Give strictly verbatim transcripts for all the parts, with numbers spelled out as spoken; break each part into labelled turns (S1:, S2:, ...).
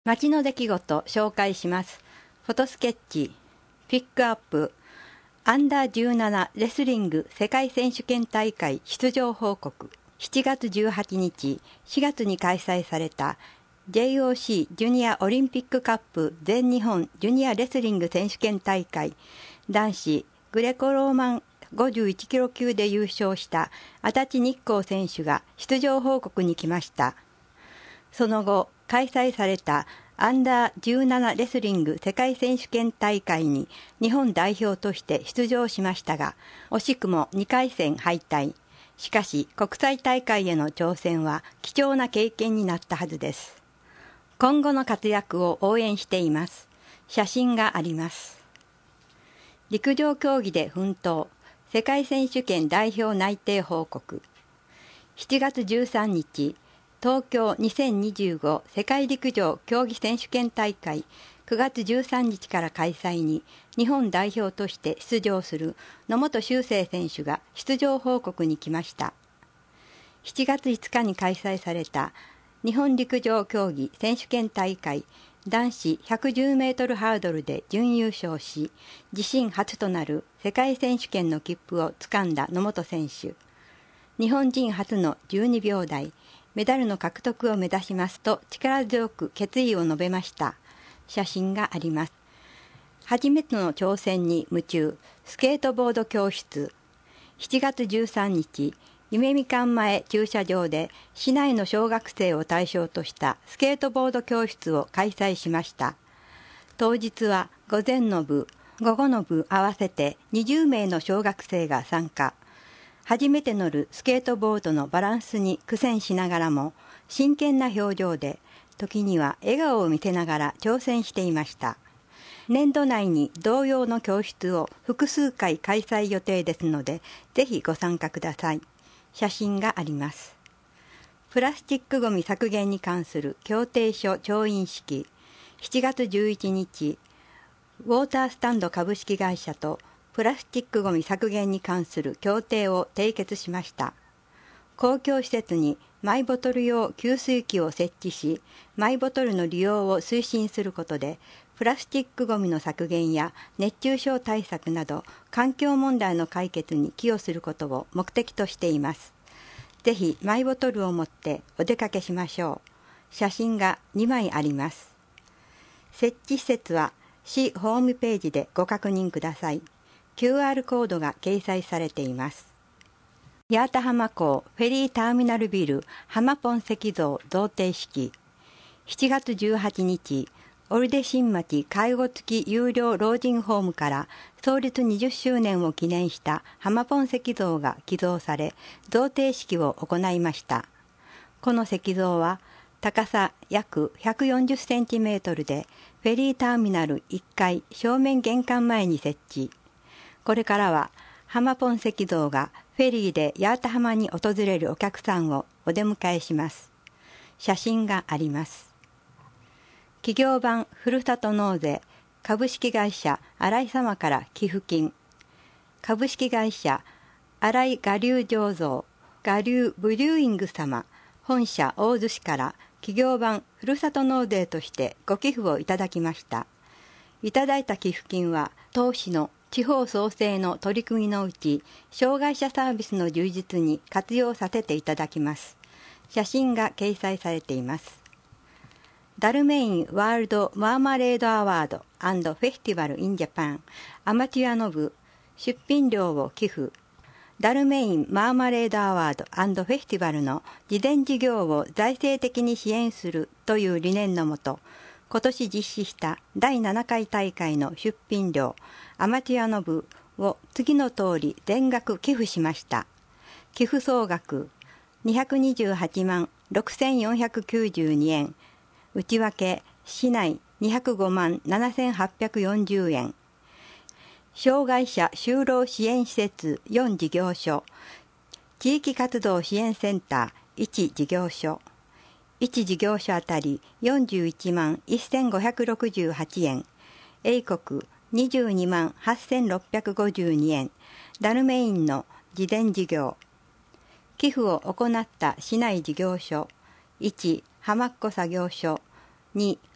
S1: 街の出来事紹介します。フォトスケッチ、ピックアップ、アンダーじゅうななレスリング世界選手権大会出場報告。しちがつじゅうはちにち、しがつに開催された ジェイオーシー ジュニアオリンピックカップ全日本ジュニアレスリング選手権大会男子グレコローマンごじゅういちキロ級で優勝した足立日光選手が出場報告に来ました。その後、開催されたアンダーじゅうななレスリング世界選手権大会に日本代表として出場しましたが、惜しくもにかい戦敗退。しかし、国際大会への挑戦は貴重な経験になったはずです。今後の活躍を応援しています。写真があります。陸上競技で奮闘、世界選手権代表内定報告。しちがつじゅうさんにち、東京にせんにじゅうご世界陸上競技選手権大会くがつじゅうさんにちから開催に日本代表として出場する野本周成選手が出場報告に来ました。しちがついつかに開催された日本陸上競技選手権大会男子ひゃくじゅうメートルハードルで準優勝し、自身初となる世界選手権の切符をつかんだ野本選手。日本人初のじゅうにびょうだい、メダルの獲得を目指しますと力強く決意を述べました。写真があります。初めての挑戦に夢中、スケートボード教室。しちがつじゅうさんにち、夢みかん前駐車場で市内の小学生を対象としたスケートボード教室を開催しました。当日は午前の部、午後の部合わせてにじゅうめいの小学生が参加。初めて乗るスケートボードのバランスに苦戦しながらも真剣な表情で時には笑顔を見せながら挑戦していました。年度内に同様の教室を複数回開催予定ですのでぜひご参加ください。写真があります。プラスチックごみ削減に関する協定書調印式。しちがつじゅういちにち、ウォータースタンド株式会社とプラスチックごみ削減に関する協定を締結しました。公共施設にマイボトル用給水器を設置し、マイボトルの利用を推進することで、プラスチックごみの削減や熱中症対策など環境問題の解決に寄与することを目的としています。ぜひマイボトルを持ってお出かけしましょう。写真がにまいあります。設置施設は市ホームページでご確認ください。キューアール コードが掲載されています。八幡浜港フェリーターミナルビル浜ポン石像贈呈式。しちがつじゅうはちにち、オルデ新町介護付き有料老人ホームから創立にじゅっしゅうねんを記念した浜ポン石像が寄贈され、贈呈式を行いました。この石像は高さ約ひゃくよんじゅっセンチメートルで、フェリーターミナルいっかい正面玄関前に設置。これからは浜ポン石像がフェリーで八幡浜に訪れるお客さんをお出迎えします。写真があります。企業版ふるさと納税株式会社新井様から寄付金。株式会社新井我流醸造我流ブリューイング様本社大洲市から企業版ふるさと納税としてご寄付をいただきました。いただいた寄付金は当市の地方創生の取り組みのうち、障害者サービスの充実に活用させていただきます。写真が掲載されています。ダルメインワールドマーマレードアワード&フェスティバルインジャパンアマチュアの部出品料を寄付。ダルメインマーマレードアワード&フェスティバルの事前事業を財政的に支援するという理念のもと、今年実施しただいななかい大会の出品料、アマチュアの部を次の通り全額寄付しました。寄付総額にひゃくにじゅうはちまんろくせんよんひゃくきゅうじゅうにえん、内訳市内にひゃくごまんななせんはっぴゃくよんじゅうえん、障害者就労支援施設よん事業所、地域活動支援センターいち事業所、いち事業所あたりよんじゅういちまんせんごひゃくろくじゅうはちえん、英国にじゅうにまんはっせんろっぴゃくごじゅうにえん、ダルメインの事前事業。寄付を行った市内事業所、いち浜っ子作業所、に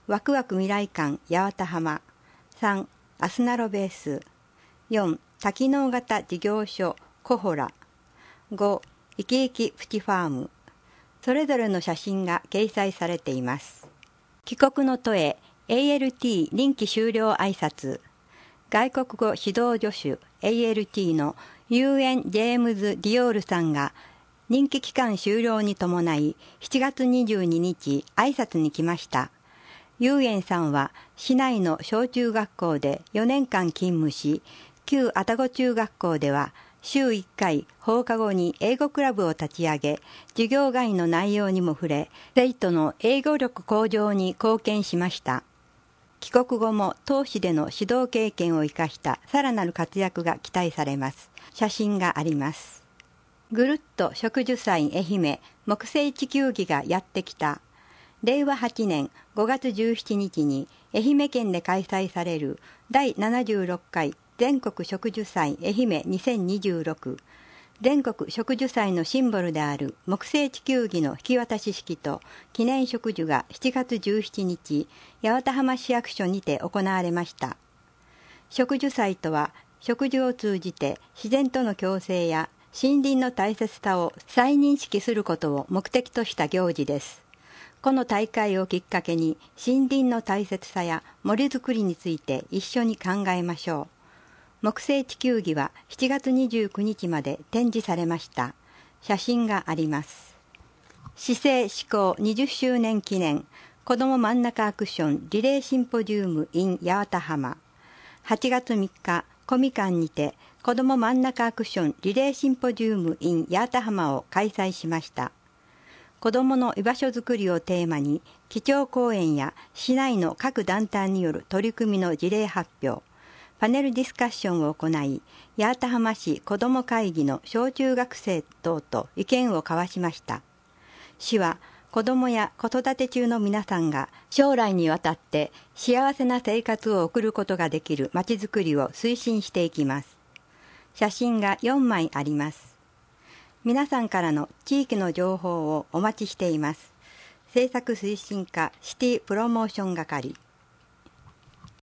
S1: ワクワク未来館八幡浜。さんアスナロベース。よん多機能型事業所コホラ。ごイキイキプチファーム。それぞれの写真が掲載されています。帰国の途へ エーエルティー 任期終了挨拶。外国語指導助手 エーエルティー のユーエン・ジェームズ・ディオールさんが任期期間終了に伴いしちがつにじゅうににち挨拶に来ました。ユーエンさんは市内の小中学校でよねんかん勤務し、旧愛宕中学校では週いっかい放課後に英語クラブを立ち上げ、授業外の内容にも触れ、生徒の英語力向上に貢献しました。帰国後も当市での指導経験を生かしたさらなる活躍が期待されます。写真があります。ぐるっと植樹祭愛媛木星地球儀がやってきた。れいわはちねんごがつじゅうしちにちに愛媛県で開催されるだいななじゅうろっかい全国植樹祭愛媛にせんにじゅうろく。全国植樹祭のシンボルである木星地球儀の引き渡し式と記念植樹がしちがつじゅうしちにち、八幡浜市役所にて行われました。植樹祭とは、植樹を通じて自然との共生や森林の大切さを再認識することを目的とした行事です。この大会をきっかけに森林の大切さや森づくりについて一緒に考えましょう。木星地球儀はしちがつにじゅうくにちまで展示されました。写真があります。市政施行にじゅっしゅうねん記念子ども真ん中アクションリレーシンポジウム in 八幡浜。はちがつみっか、コミカンにて子ども真ん中アクションリレーシンポジウム in 八幡浜を開催しました。子どもの居場所づくりをテーマに、基調講演や市内の各団体による取り組みの事例発表、パネルディスカッションを行い、八幡浜市子ども会議の小中学生等と意見を交わしました。市は子どもや子育て中の皆さんが将来にわたって幸せな生活を送ることができるまちづくりを推進していきます。写真がよんまいあります。皆さんからの地域の情報をお待ちしています。政策推進課シティプロモーション係。